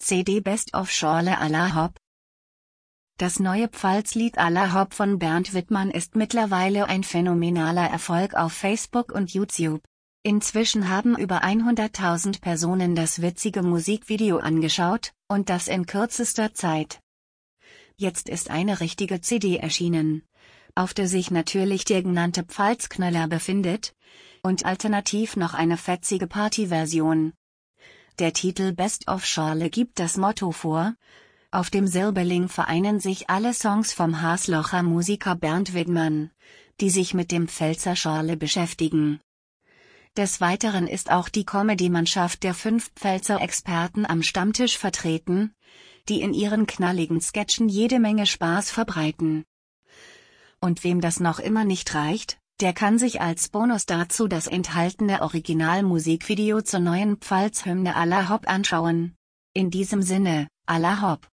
CD Best of Schorle à la Hop. Das neue Pfalzlied à la Hop von Bernd Wittmann ist mittlerweile ein phänomenaler Erfolg auf Facebook und YouTube. Inzwischen haben über 100.000 Personen das witzige Musikvideo angeschaut, und das in kürzester Zeit. Jetzt ist eine richtige CD erschienen, auf der sich natürlich der genannte Pfalzknüller befindet, und alternativ noch eine fetzige Partyversion. Der Titel Best of Schorle gibt das Motto vor. Auf dem Silberling vereinen sich alle Songs vom Haslocher Musiker Bernd Wittmann, die sich mit dem Pfälzer Schorle beschäftigen. Des Weiteren ist auch die Comedy-Mannschaft der 5 Pfälzer Experten am Stammtisch vertreten, die in ihren knalligen Sketchen jede Menge Spaß verbreiten. Und wem das noch immer nicht reicht, der kann sich als Bonus dazu das enthaltene Originalmusikvideo zur neuen Pfalzhymne à la Hop anschauen. In diesem Sinne, à la Hop.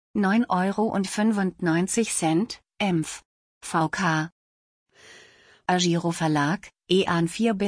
9,95 €, Empf. VK. Agiro Verlag, EAN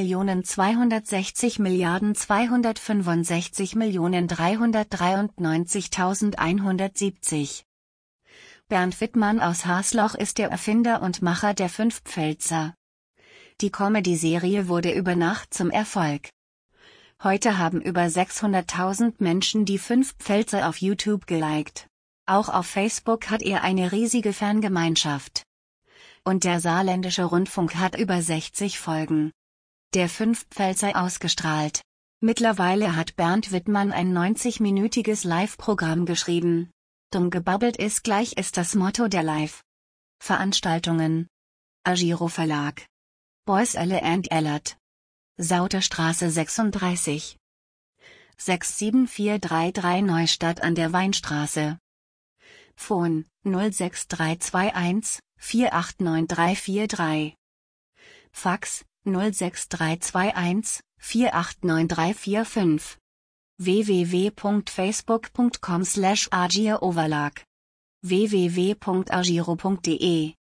4.260.265.393.170. Bernd Wittmann aus Hasloch ist der Erfinder und Macher der 5 Pfälzer. Die Comedy-Serie wurde über Nacht zum Erfolg. Heute haben über 600.000 Menschen die 5 Pfälzer auf YouTube geliked. Auch auf Facebook hat er eine riesige Fangemeinschaft. Und der Saarländische Rundfunk hat über 60 Folgen der 5 Pfälzer ausgestrahlt. Mittlerweile hat Bernd Wittmann ein 90-minütiges Live-Programm geschrieben. Dumm gebabbelt ist gleich ist das Motto der Live-Veranstaltungen. Agiro Verlag. Boiselle & Ellert. Sauterstraße 36. 67433 Neustadt an der Weinstraße. Phone 06321 489343. Fax 06321 489345. www.facebook.com/agiroverlag. www.agiro.de